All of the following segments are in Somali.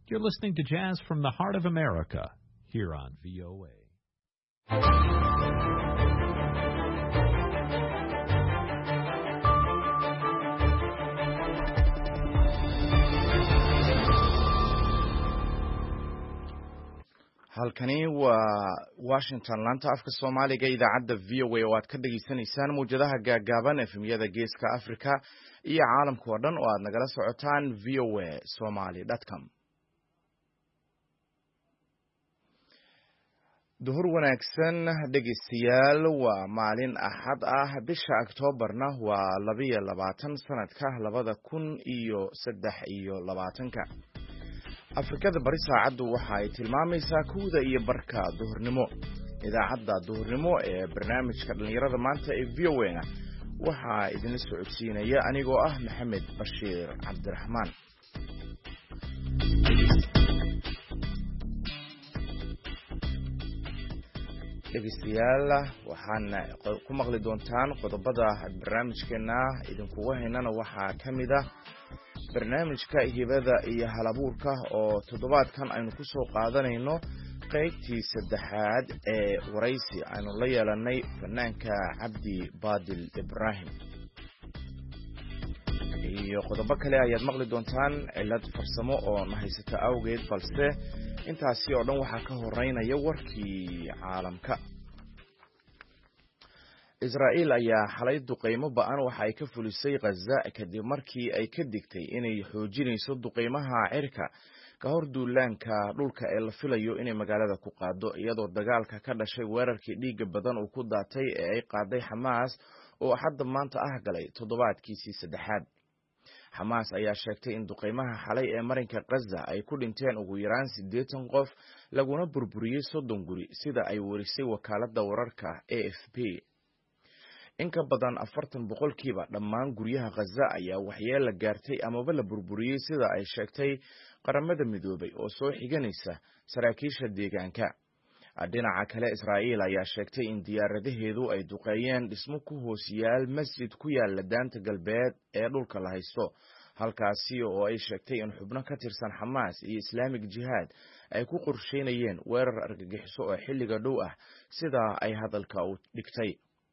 You're listening to Jazz from the Heart of America here on VOA. halkani waa Washington laanta afka Soomaaliga idaacadda VOA oo aad ka dhageysanaysaan muujadaha gaagaaban efemyada geeska Afrika iyo caalamka oo dhan oo aad nagala socotaan voasomali.com. duhur wanaagsan dhegeystayaal, waa maalin axad ah, bisha Oktoobarna waa 22 sanadka 2023. Afrikada bari saacadu waxa ay tilmaamaysaa 1:00 duhurnimo. Idaacadda duhurnimo ee barnaamijka dhalinyarada maanta ee VOA waxa idin socodsiinaya anigoo ah Maxamed Bashiir Cabdiraxmaan. dhegeystayaal, waxaan ku maqli doontaan qodobada barnaamijkeena idinkugu haynana waxaa kamid ah barnaamijka hibada iyo halabuurka oo toddobaadkan aynu ku soo qaadanayno qaybtii saddexaad ee waraysi aynu la yeelanay fanaanka Cabdi Baadil Ibrahim. iyo qodobo kale ayaad maqli doontaan cilad farsamo oo nahaysata awgeed, balse intaasi oo dhan waxaa ka horeynaya warkii caalamka. Israa'iil ayaa xalay duqeymo ba'an waxa ay ka fulisay Gaza kadib markii ay ka digtay inay xoojinayso duqeymaha cirka ka hor duulaanka dhulka ee la filayo inay magaalada ku qaado, iyadoo dagaalka ka dhashay weerarkii dhiiga badan uu ku daatay ee ay qaaday Xamaas oo hadda maanta ah galay toddobaadkiisii saddexaad. Xamaas ayaa sheegtay in duqeymaha xalay ee marinka Gaza ay ku dhinteen ugu yaraan 80 qof laguna burburiyay 30 guri, sida ay warisay wakaaladda wararka AFP. in ka badan 40% dhammaan guryaha Gaza ayaa waxyeello gaartay amaba la burburiyay, sida ay sheegtay qaramada midoobay oo soo xiganaysa saraakiisha deegaanka. dhinaca kale, Israa'iil ayaa sheegtay in diyaaradaheedu ay duqeeyeen dhismo ku hoos yaal masjid ku yaala daanta galbeed ee dhulka la haysto, halkaasi oo ay sheegtay in xubno ka tirsan Xamaas iyo Islaamic Jihad ay ku qorsheynayeen weerar argagixiso oo xilliga dhow ah, sida ay hadalka u dhigtay.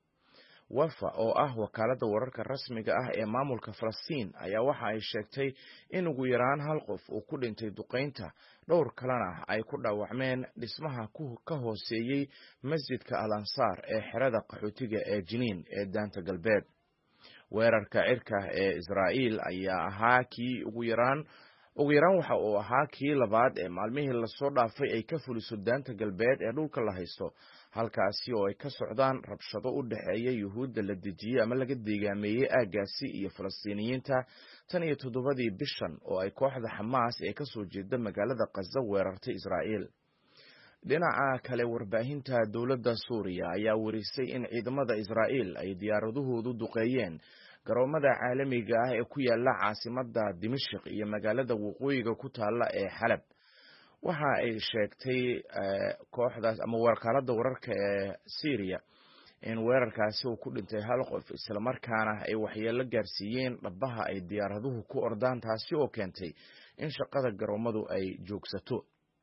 Wafa oo ah wakaaladda wararka rasmiga ah ee maamulka Falastiin ayaa waxa ay sheegtay in ugu yaraan 1 qof uu ku dhintay duqeynta, dhowr kalena ay ku dhaawacmeen dhismaha ka hooseeyay masjidka Al-Ansar ee xerada qaxootiga ee Jiniin ee daanta galbeed. weerarka cirka ee Israa'iil ayaa ahaa kii ugu yaraan waxa uu ahaa kii labaad ee maalmihii la soo dhaafay ay ka fuliso daanta galbeed ee dhulka la haysto, halkaasi oo ay ka socdaan rabshado u dhaxeeya Yuhuudda la dejiyay ama laga deegaameeyay aaggaasi iyo Falastiiniyiinta tan iyo 7 bishan oo ay kooxda Xamaas ee ka soo jeeda magaalada Gaza weerartay Israa'iil. dhinaca kale, warbaahinta dowladda Suuriya ayaa warisay in ciidamada Israa'iil ay diyaaradahoodu duqeeyeen garoomada caalamiga ah ee ku yaala caasimadda Dimashq iyo magaalada waqooyiga ku taala ee Xalab. waxa ay sheegtay kooxdaas ama wakaaladda wararka ee Syria in weerarkaasi uu ku dhintay 1 qof, isla markaana ay waxyeello gaarsiiyeen dhabaha ay diyaaraduhu ku ordaan, taasi oo keentay in shaqada garoomadu ay joogsato.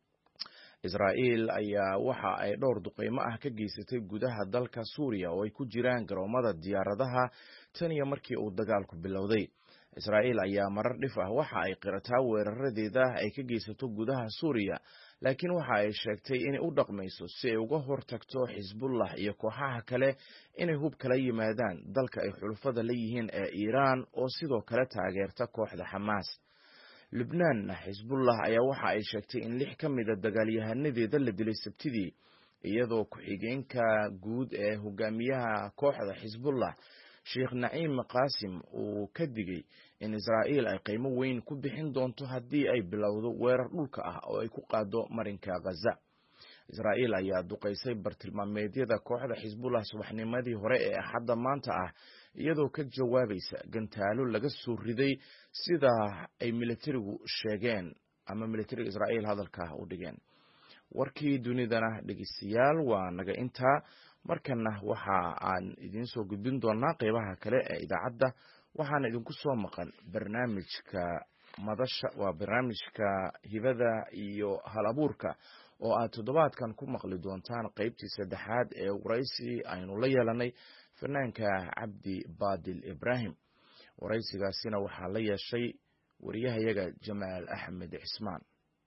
Israa'iil ayaa waxa ay dhowr duqeymo ah ka geysatay gudaha dalka Suuriya oo ay ku jiraan garoomada diyaaradaha tan iyo markii uu dagaalku bilowday. Israa'iil ayaa marar dhif ah waxa ay qirataa weeraradeeda ay ka geysato gudaha Suuriya, laakiin waxa ay sheegtay inay u dhaqmayso si ay uga hortagto Xisbullah iyo kooxaha kale inay hub kala yimaadaan dalka ay xulufada la yihiin ee Iiraan oo sidoo kale taageerta kooxda Xamaas. Lubnaan, Xisbullah ayaa waxa ay sheegtay in 6 ka mid ah dagaalyahanadeeda la dilay Sabtidii, iyadoo ku-xigeenka guud ee hogaamiyaha kooxda Xisbullah Sheikh Naciim Qaasim uu ka digay in Israa'iil ay qiimo weyn ku bixin doonto haddii ay bilowdo weerar dhulka ah oo ay ku qaado marinka Gaza. Israa'iil ayaa duqeysay bartilmaameedyada kooxda Xisbullah subaxnimadii hore ee Axadda maanta ah, iyadoo ka jawaabaysa gantaalo laga soo riday, sida ay militarigu sheegeen ama militariga Israa'iil hadalka u dhigeen. warkii dunidana dhegeystayaal waa naga intaa. markana waxa aan idin soo gudbin doonaa qeybaha kale ee idaacadda, waxaana idinku soo maqan barnaamijka madasha waa barnaamijka hibada iyo halabuurka oo aad toddobaadkan ku maqli doontaan qaybtii saddexaad ee waraysi aynu la yeelanay fanaanka cabdi baadil ibraahim. waraysigaasina waxaa la yeeshay wariyahayaga jamaal axmed cismaan.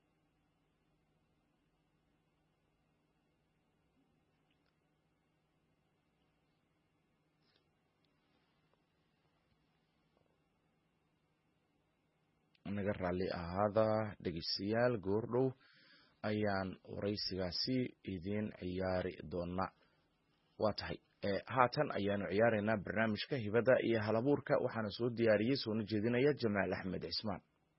naga raalli ahaada dhegeystayaal, goordhow ayaan waraysigaasi idiin ciyaari doonaa. waa tahay haatan ayaanu ciyaaraynaa barnaamijka hibada iyo halabuurka, waxaana soo diyaariyey soona jeedinaya jamaal axmed cismaan.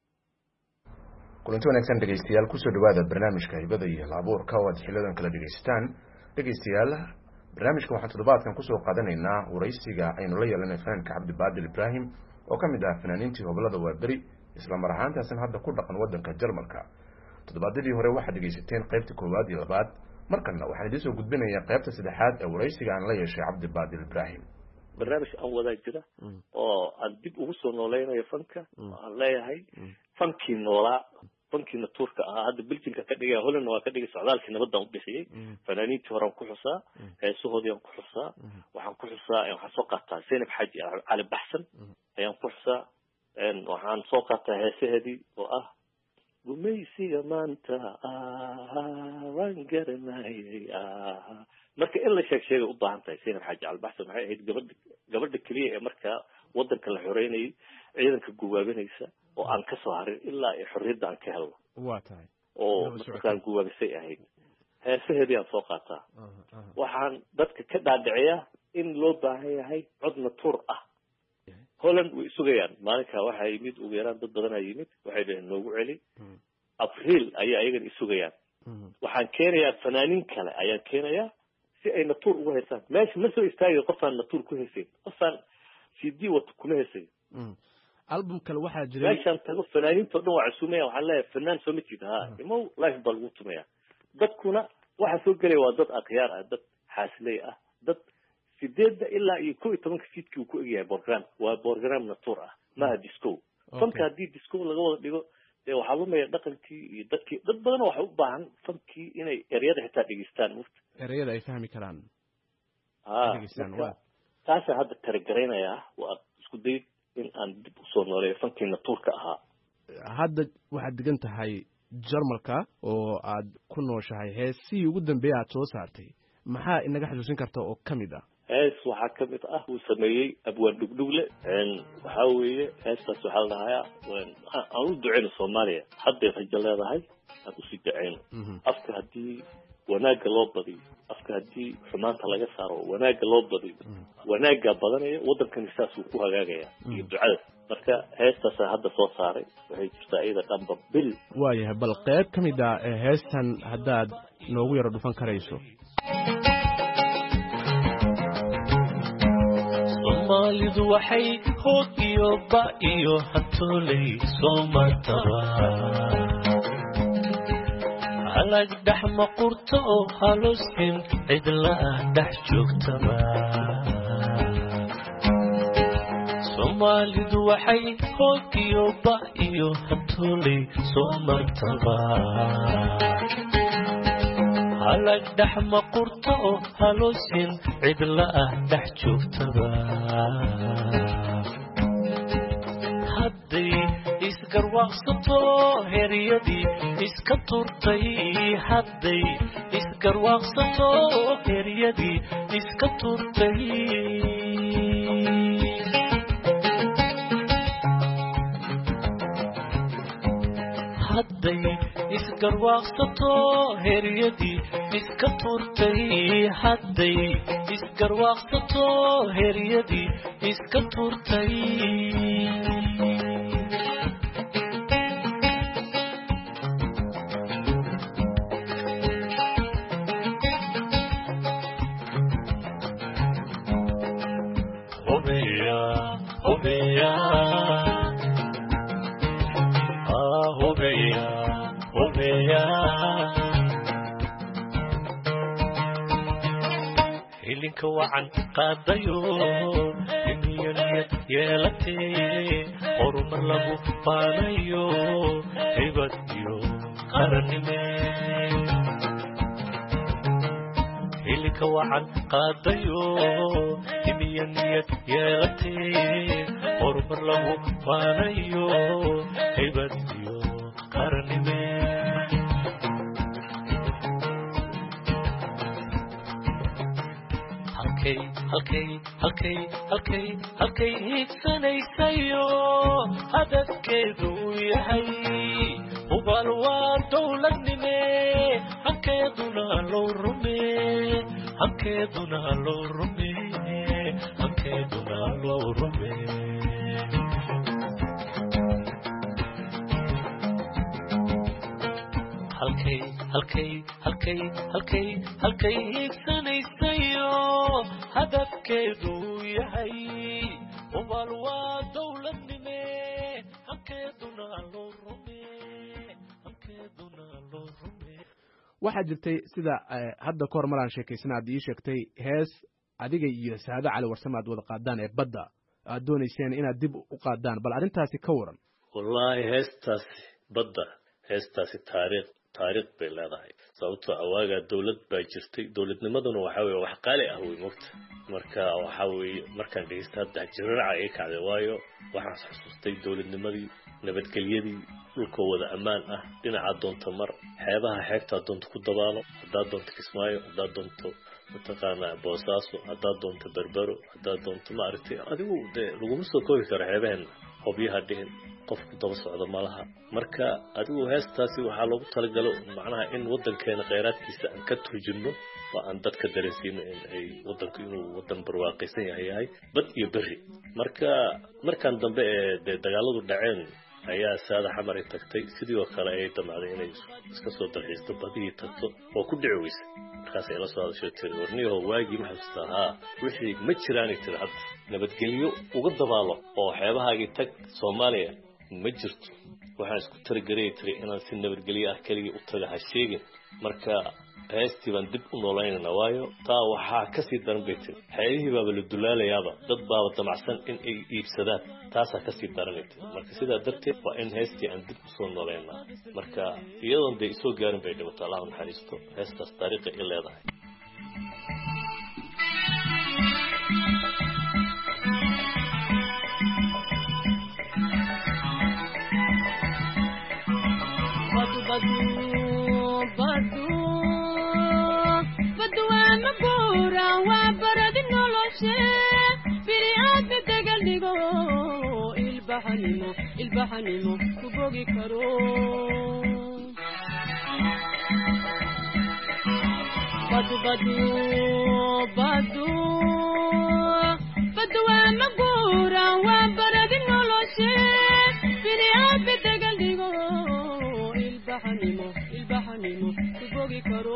kulanti wanaagsan dhegeystayaal, kusoo dhawaada barnaamijka hibada iyo halabuurka oo aad xiliyadan kala dhegeysataan. dhegeystayaal, barnaamijka waxaan toddobaadkan kusoo qaadanaynaa waraysiga aynu la yeelanay fanaanka cabdi baadil ibraahim oo ka mid ah fanaaniintii gobolada waaberi, isla mar ahaantaasina hadda ku dhaqan wadanka Jarmalka. toddobaadadii hore waxaad dhegeysateen qaybta koowaad iyo labaad, markana waxaan idiin soo gudbinayaa qaybta saddexaad ee waraysiga aan la yeeshay cabdi baadil ibraahim. barnaamij aan wadaa jira oo aan dib ugu soo nooleynayo fanka. aan leeyahay fankii noolaa, fankii natuurka ahaa, hadda biljinka ka dhigaya, hollandna waa ka dhigay, socdaalkii nabadaan u bixiyey, fanaaniintii horaan ku xusaa, heesahoodii aan ku xusaa, waxaan soo qaataa Zaynab Xaaji Cali Baxsan ayaan ku xusaa, waxaan soo qaataa heesaheedii oo ah gumaysiga maanta waan garanayay. marka in la sheegay u baahan tahay. Zaynab Xaaji Cali Baxsan waxay ahayd gabadha keliya ee markaa wadanka la xoreynayay, ciidanka guwaabinaysa oo aan ka soo harin ilaa xorriyadda aan ka helno. waa tahay oo markaan guwaabisay ahayd. heesaheedii aan soo qaataa. waxaan dadka ka dhaadhiciyaa in loo baahan yahay cod natuur ah. Holland way sugayaan maalinka waxaa yimid ugu yaraan dad badan ayaa yimid, waxay dhaheen noogu celi. Abriil ayaa ayagan isugayaan. waxaan keenayaa fanaaniin kale ayaan keenayaa si ay natuur ugu heesaan. meesha ma soo istaagayo qofaan natuur ku heesayn, qofaan CD wato kuma heesayo. album kale waxaa jiray meeshaan tago fanaaniinta oo dhan waa cusumaya, waxaan leeyahay fanaan soo ma jeeda ha imow live baa lagu tumaya. dadkuna waxaa soo gelaya waa dad akhyaar ah, dad xaasiley ah, dad 8 ilaa 11 fiidkii uu ku egyahay program. waa program natuur ah, maaha disco. fanka haddii disco laga wada dhigo dee waxaa lumaya dhaqankii iyo dadkii. dad badan waxay u baahan fankii inay ereyada xitaa dhegeystaan, ereyada ay fahmi karaan. taasaan hadda taragaraynayaa. waa isku day in aan dib usoo nooleeyo fankii natuurka ahaa. hadda waxaad degan tahay Jarmalka oo aad ku nooshahay. heesii ugu dambeeyay aad soo saartay maxaa inaga xasuusin karta oo kamid ah? hees waxaa kamid ah uu sameeyey abwaan dhugdhugle. waxaa weeye heestaas waxaa la dhahayaa aan u duceyno Soomaaliya, hadday rajo leedahay aan usii duceyno. afka haddii wanaagga loo badiyo, afka haddii xumaanta laga saaro wanaagga loo badiyo, wanaaggaa badanaya, waddankani saas uu ku hagaagaya iyo ducada. marka heestaasa hadda soo saaray, waxay jirtaa iyada dhanba bil. waayahay, bal qayb ka mid ah heestan haddaad noogu yaro dhufan karayso. Soomaalidu waxay hoog iyo ba iyo hatooley soo martaba, halag dhex maqurto oo halosin cidla ah dhex joogtaba. Soomaalidu waxay hoog iyo ba iyo hatooley soo martaba, halag dhex maqurto oo halosin cidla ah dhex joogtaba. hadday isgarwaaqsato heryadii iska turtay, hadday isgarwaaqsato heryadii iska turtay. hadday isgarwaaqsato heryadii iska turtay, hadday isgarwaaqsato heryadii iska turtay. hilinka wacan qaadayo niyad yeelatee horumar lagu faanayo hibad iyo qarannime hilka wacan qaadayo imiya niyad yeelatee horumar lagu faanayo hibad iyo qarannime halkay hiigsanaysayo hadafkeedu yahay hubaal waa dowladnime hankeeduna loo rume halkay hiigsanaysayo hadafkeedu yahay hubaal waa dowladnime hankeeduna loo rume waxaa jirtay sida hadda ka hor maraan sheekaysana aad ii sheegtay hees adiga iyo Saado Cali Warsame aad wada qaadaan ee badda aad doonayseen inaad dib u qaadaan bal arrintaasi ka waran wallahi heestaasi badda heestaasi taariikh bay leedahay sababtoo awaaga dawlad baa jirtay dawladnimaduna waxa weeye wax qaali ah way moogta marka waxa weeye markaan dhageysta hadda jirraca ay kacday waayo waxaan xasuustay dawladnimadii nabadgelyadii dhulka wada ammaan ah dhinaca doonta mar xeebaha xeegta doonta ku dabaalo hadaa doonta Kismaayo hadaa doonto mataqaana Boosaaso hadaa doonta Berbero hadaa doonta maartay adigu laguma soo koobi karo xeebahan hobyaha dhihin qofku daba socdo malaha marka adigu heestaasi waxa loogu talagalo macnaha in wadankeena kheyraadkiisa aan ka turjino oo aan dadka dareensiino in ay wadanku inuu wadan barwaaqaysan yahay bad iyo bari markaan dambe ee dagaaladu dhaceen ayaa Saada Xamar ay tagtay sidii oo kale ay damacday inay iska soo dalxiisto badii tagto oo ku dhici markaas ay la soo hadashay tir warniyo waagi ma xasuustaa wixii ma jiraan tir hadda nabadgelyo uga dabaalo oo xeebahaagi tag Soomaaliya ma jirto waxaan isku targaray tir inaan si nabadgelyo ah kaliya u taga ha sheegin marka heestii baan dib u noolaynayna waayo taa waxaa ka sii daran bay tir xeelihii baaba la dulaalayaaba dad baaba damacsan in ay iibsadaan taasaa ka sii daranaysa marka sidaa darteed waa in heestii aan dib u soo noolaynaa marka iyadoon dee isoo gaarin bay dhimato allah naxariisto heestaas taariikhi ay leedahay ilbaxanimo ku bogi karo badu waa maguura waa baradi noloshe bini'aadmi degan dhigo ilbaxanimo ku bogi karo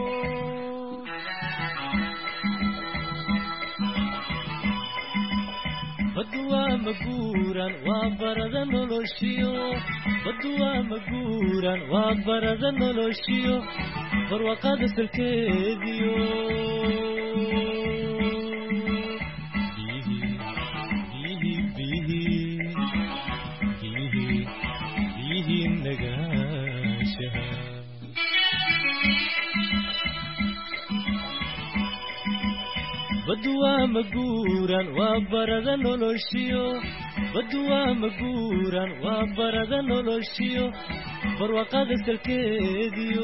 badwa maguuran waa barada noloshiyo badwa maguuran waa barada noloshiyo barwaqada salkeediyo bihi nagaashaha badwa maguuran waa barada noloshiyo badwa maguuran waa barada noloshiyo barwaqada salkeediyo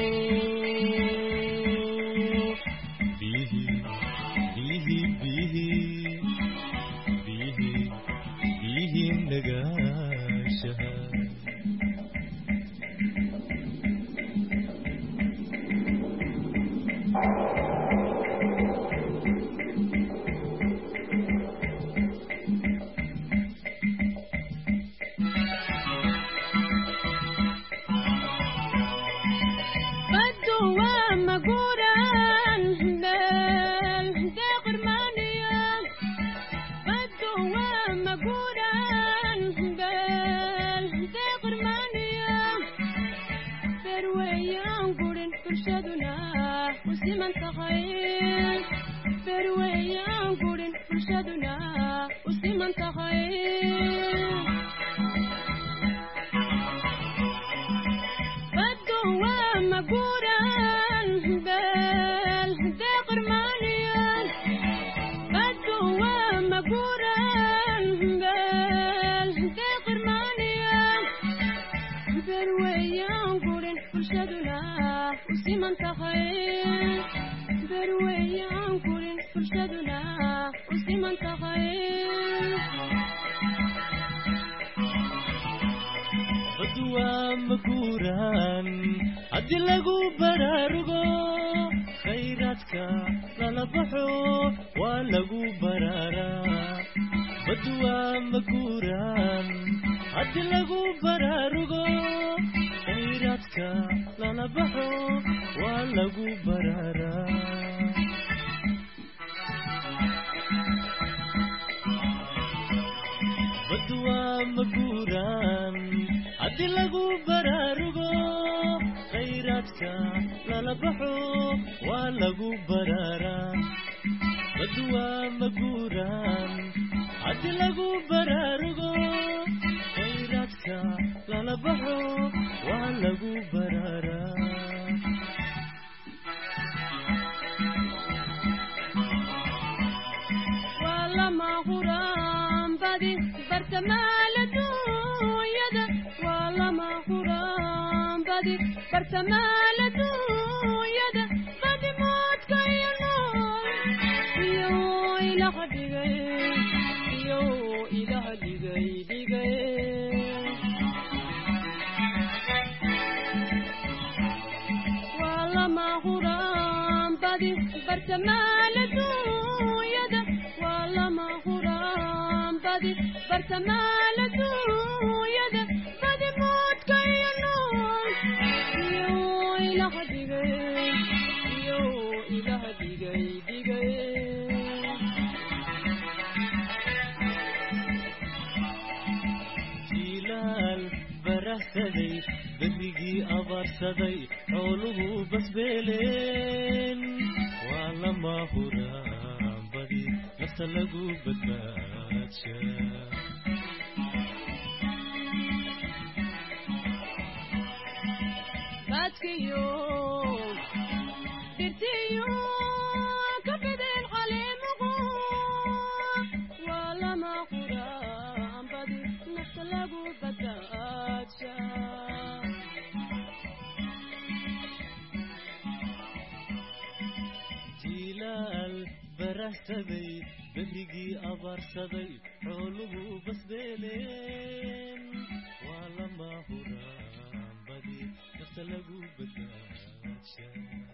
bihi nagaashaha siman tahay baddu waa maguuraan beel deeqirmaaniyan baddu waa maguuraan beel deeqirmaaniyan beel weeyaan gurin bulshaduna u siman tahay beel weeyaan gurin bulshaduna u siman tahay badwa maguuraan haddii lagu baraarugo khayraadka lala baxo waa lagu baraaraa badwa maguuraan haddii lagu baraarugo khayraadka lala baxo waa lagu baraaraa badwa maguuraan haddii lagu baraarugo khayraadka lala baxo waa lagu baraaraa badwa maguuraan haddii lagu baraarugo khayraadka lala baxo waa lagu baraaraa waa lama huraan badi bartamaaladuyada waa lama huraan badi bartamaaladuyada badi moodka iyo nool iyo ilaha dhigay iyo ilaha dhigay waa lama huraan badi bartamaaladuyada waa lama huraan badi bartamaaladuyada badi moodka iyo nool iyo ilaha dhigay iyo ilaha dhigay jilaal barahsaday berrigii abaarsaday xooluhu basbeeleen waa lama huraan badi nafta lagu badbaadsha badkiyo dirtiyo kabideen caleemuqo waa lama huraan badi nafta lagu badbaadsha jilaal barahsaday berrigii abaarsaday xooluhu basbeeleen waa lama huraan badi nafta lagu badbaadsha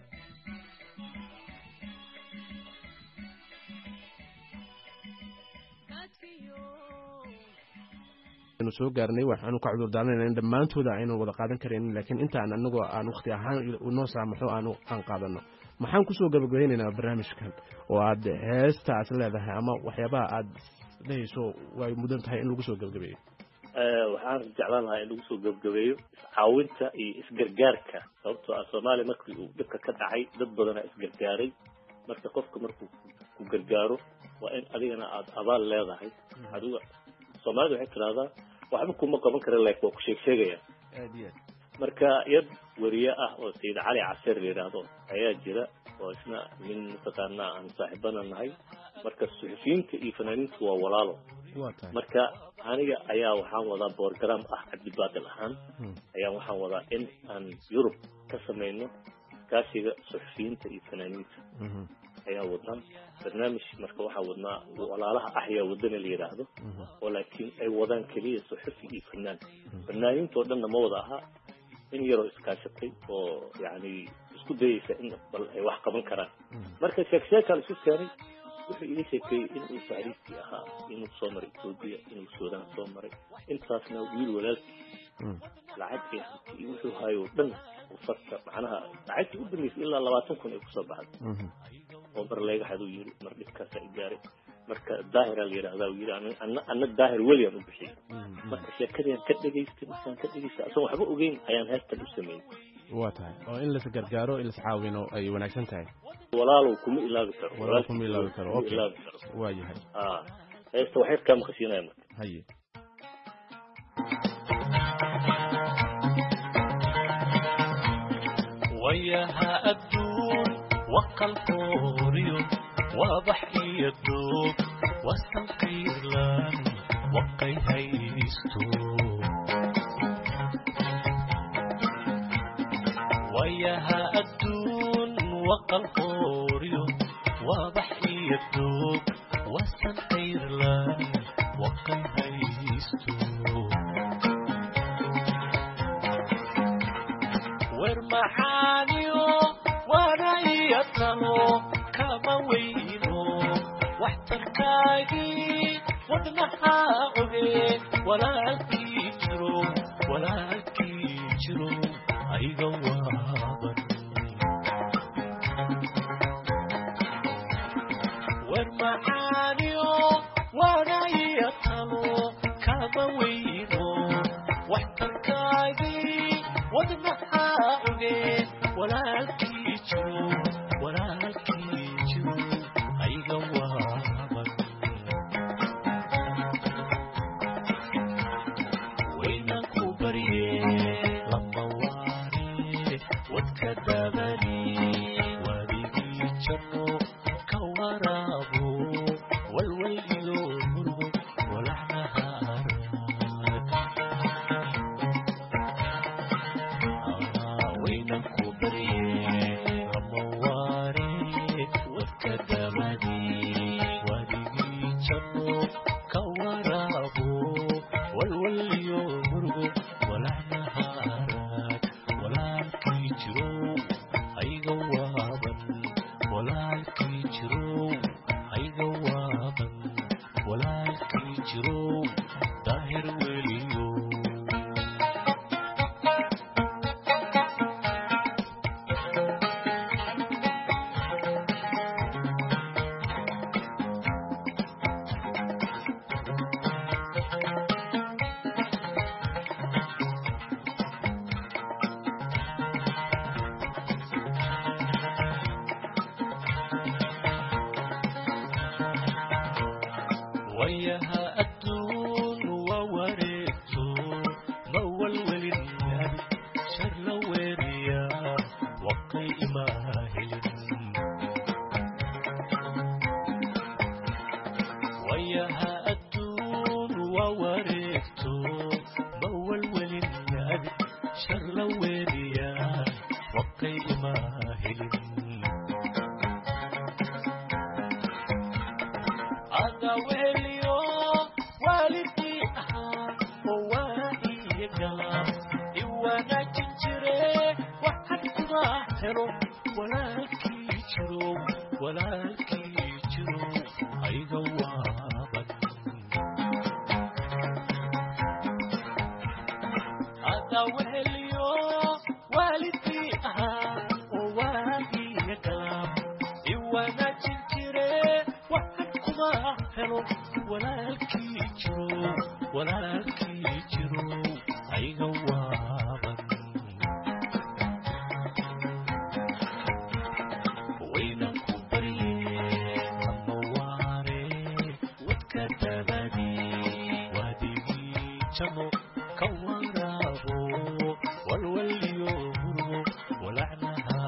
aynu soo gaarnay waxaanu ka cudur daaranaynaa in dhammaantooda aynu wada qaadan karaynin laakiin intaan anagoo aan waqti ahaan inoo saamaxo aan qaadano maxaan kusoo gabagabeynaynaa barnaamijkan oo aad heesta aad leedahay ama waxyaabaha aad dhehayso way mudan tahay in lagu soo gabagabeeyo waxaan jeclaan lahaa in lagu soo gabagabeeyo iscaawinta iyo isgargaarka sababtoo ah soomaaliya markii uu dhibka ka dhacay dad badanaa isgargaaray marka qofka markuu ku gargaaro waa in adigana aad abaal leedahay adiga soomaalida waxay tidahdaa waxba kuma qaban kara like waa ku sheegaya aad iyo aad marka iyad wariye ah oo sayid cali casir la yidhaahdo ayaa jira oo isna min mataqaanaa aan saaxiibana nahay marka suxufiyiinta iyo fanaaniintu waa walaalo marka aniga ayaa waxaan wadaa program ah cabdibaadil ahaan ayaa waxaan wadaa in aan Yurub ka sameeyno kaasiga suxufiyiinta iyo fanaaniinta ayaa wadnaa barnaamij marka waxaa wadnaa walaalaha ahyaa wadana la yiraahdo oo laakiin ay wadaan kaliya suxufi iyo fanaan fanaaniintoo dhanna ma wada aha in yaro iskaashatay oo yani isku dayaysa in bal ay wax qaban karaan marka sheekada isku keenay wuxuu ii sheegay in uu taariikhii ahaa inuu soo maray Itoobiya inuu Suudaan soo maray intaasna wiil walaalkii lacag iyo wuxuu hayo dhan farta macnaha lacagtii u dhameysay ilaa 20,000 ay ku soo baxday oo bar leega xadu yiri mar dhibkaas ay gaaray marka daahira la yiraahdo yiri anna daahir William u bixiyay marka sheekadii ka dhageystay markaan ka dhageystay asoo waxba ogeyn ayaan heestan u sameeyay waa tahay oo in la gargaaro in la caawino ay wanaagsan tahay walaalow kuma ilaabi karo walaalow kuma ilaabi karo okay waa yahay heesta waxay ka maqashiinayaan marka haye وياها الدون وقلبوريو وضحي الدوب والسنقير لان وقي هيستو وياها الدون وقلبوريو وضحي الدوب والسنقير لان وقي هيستو ورمحانيو وانا يطلو كما وينو واحتركاقي ودنها عبي ولا كيجرو اي قوابا ورمحانيو وانا يطلو كما وينو واحتركاقي ودنها ولا الكيجو أي قوابا وينك بريه لما واري واتكدبني وبيجي جنو كورابو والويلو مرغو ولحنها وياها الدون ووريتو مول وللنبي شر لوريا وقي ماهل وياها الدون ووريتو مول وللنبي شر لوريا وقي ماهل هذا ويليو والدي ووالي قلب إوانا تنجري وحد ظاهرو ولا الكيجرو أي قوابا هذا ويليو والدي ووالي قلب إوانا تنجري ولا الكيجرو أي قوابا وينك بريه مواري واتكتبني وادي جمو كورابو والوليو مرغو ولعنها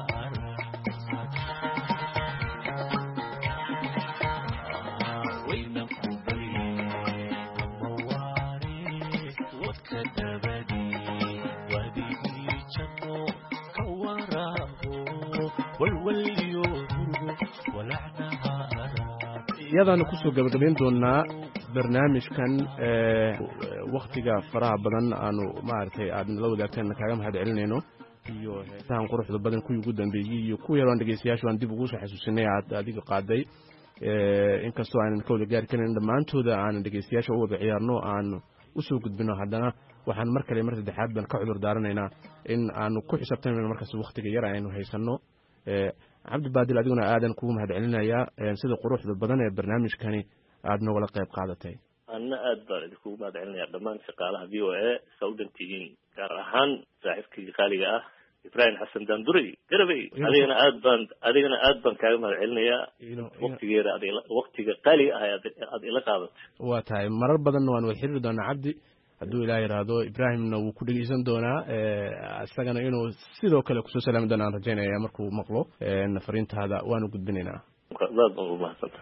iyadaanu kusoo gabagabayn doonaa barnaamijkan waktiga faraha badan aanu maaragtay aad la wadaagteen kaaga mahad celinayno iyo heesahan quruxda badan kuwii ugu dambeeyey iyo kuwa yaroon dhegeystayaashu aan dib ugu soo xasuusinay aad adiga qaaday inkastoo aanan ka wada gaari karin dhammaantooda aanan dhegeystayaasha u wada ciyaarno aan usoo gudbino haddana waxaan mar kale mar saddexaad baan ka cudur daaranaynaa in aanu ku xisaabtanayno markaas waktiga yar aynu haysanno cabdibaadil adiguna aadan kugu mahad celinayaa sida quruxda badan ee barnaamijkani aad nogala qayb qaadatay anna aad baan idinkugu mahad celinayaa dhammaan shaqaalaha v o a saa u dhantihiin gaar ahaan saaxiibkayga qaaliga ah ibrahim xasan daanduray garabey adigana aad baan kaaga mahad celinayaa waqtigeeda waqtiga qaali ah aad ila qaadatay waa tahay marar badanna waan wada xiriiri doonaa cabdi hadduu ilaah yidhaahdo ibraahimna wuu ku dhegeysan doonaa isagana inuu sidoo kale kusoo salaami doona aan rajaynaya markuu maqlo fariintaada waanu gudbinaynaa aad baan ugu mahadsanta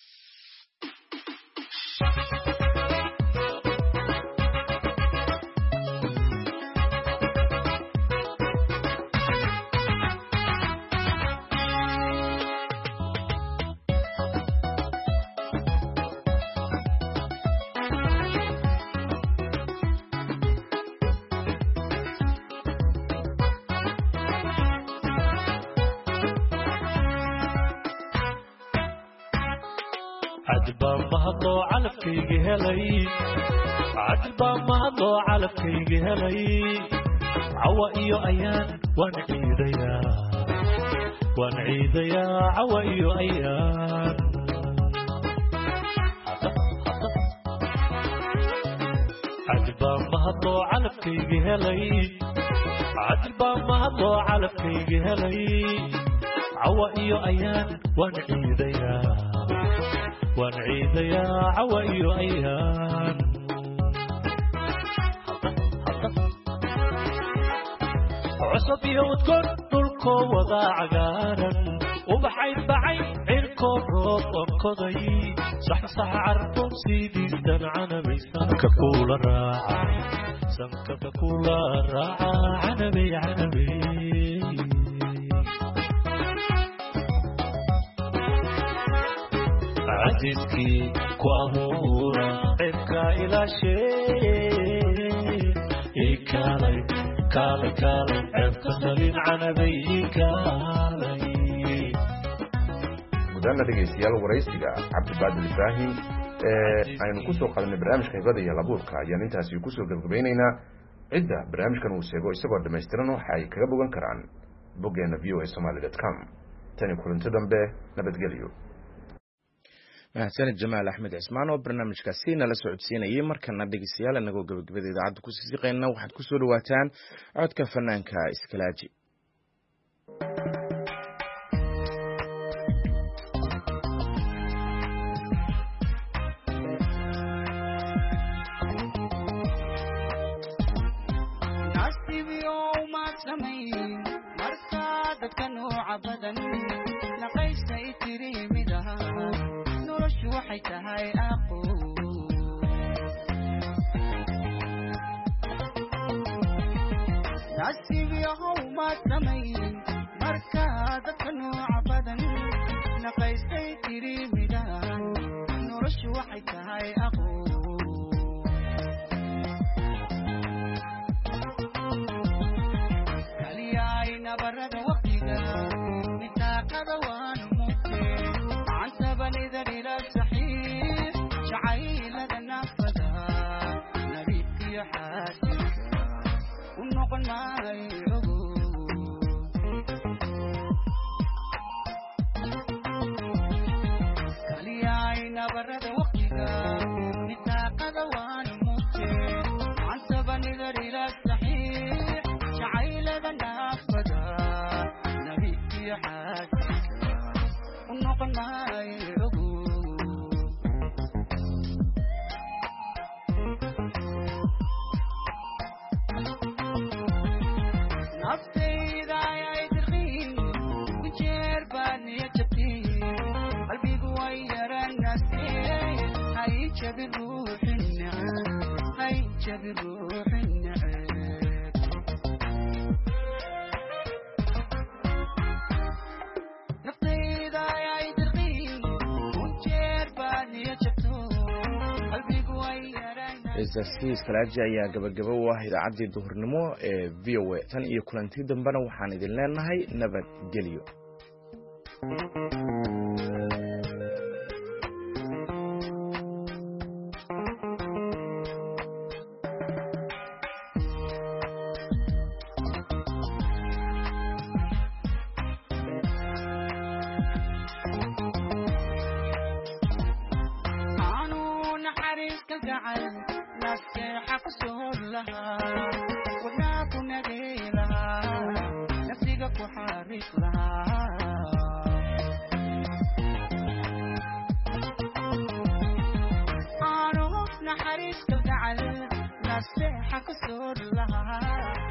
عجبا mahadoo calafkayga helay cajbaa mahadoo calafkayga helay cawa iyo ayaan waan ciidayaa cawa iyo ayaan cajbaa mahadoo calafkayga helay cajbaa mahadoo calafkayga helay cawa iyo ayaan waan ciidayaa cawa iyo ayaan cusub iyo udgoon dhulkoo wada cagaaran ubaxay bacay cirkoo roob onkoday saxsaxa carfoon siidiisan canabay sanka kula raaca canabay عزيزكي كوامورا عبكا إلى شيء كالي عبكا سلين عنبي كالي mudana dhegeystayaal waraysiga cabdibaadil ibraahim aynu kusoo qadanay barnaamijka hibada iyo labuurka ayaan intaasi kusoo gabagabaynaynaa cidda barnaamijkan uu sheego isagoo dhammaystiran waxa ay kaga bogan karaan boggeena voasomali.com tani kulanti dambe nabadgelyo mahadsanid jamaal axmed cismaan oo barnaamijkaasi nala socodsiinayay markana dhegeystayaal inagoo gabagabada idaacadda ku siisiqayna waxaad kusoo dhawaataan codka fanaanka iskalaaji iskalaaji ayaa gabagabo u ah idaacaddii duhurnimo ee VOA tan iyo kulantii dambena waxaan idin leenahay nabadgelyo نصيحة قصور لها وناكو نبي لها ku xariiq lahaa aanu naxariisto gacal naseexa ku soo lahaa